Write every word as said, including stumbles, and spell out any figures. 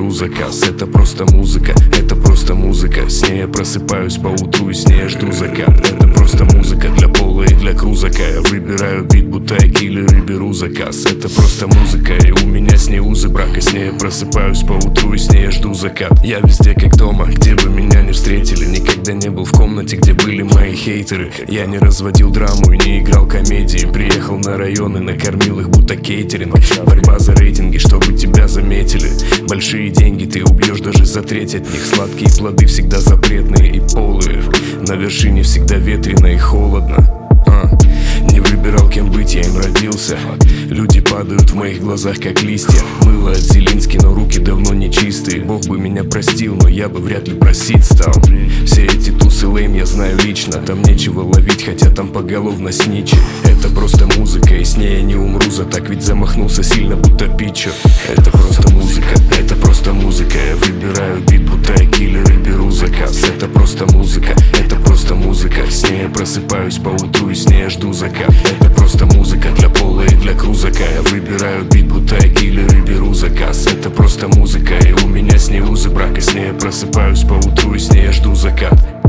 беру заказ. Это просто музыка, это просто музыка. С ней я просыпаюсь по утру и с ней я жду закат. Это просто музыка для пола и для крузака. Я выбираю бит, будто я киллер и беру заказ. Это просто музыка, и у меня с ней узы брака. С ней я просыпаюсь по утру и с ней я жду закат. Я везде как дома, где бы меня не встретили. Никогда не был в комнате, где были мои хейтеры. Я не разводил драму и не играл комедии. Приехал на район и накормил их будто кейтеринг. Борьба за рейтинги, чтобы тебя заметили. Большие деньги ты убьешь даже за треть от них. Сладкие плоды всегда запретные и полые. На вершине всегда ветрено и холодно. а. Не выбирал, кем быть, я им родился. Люди падают в моих глазах, как листья. Мыло от Зелински, но руки давно не чистые. Бог бы меня простил, но я бы вряд ли просить стал. Все эти тусы лейм я знаю лично. Там нечего ловить, хотя там поголовно сничи. Это просто музыка, и с ней я не умру за так. Ведь замахнулся сильно, будто питчер. Это просто музыка, это просто музыка. Я выбираю бит, будто я киллер и беру заказ. Это просто музыка, это просто музыка. С ней я просыпаюсь по утру и с ней я жду заказ. Это просто музыка для пола и для крузака. Я выбираю бит, будто я киллер и беру заказ. Это просто музыка, и у меня с ней узы брака. С ней я просыпаюсь по утру и с ней я жду закат.